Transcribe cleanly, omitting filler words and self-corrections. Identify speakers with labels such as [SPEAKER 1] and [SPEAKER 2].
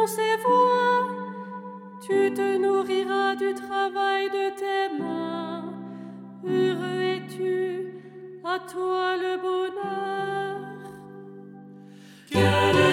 [SPEAKER 1] entendront ses voix. Tu te nourriras du travail de tes mains. Heureux es-tu, à toi le bonheur.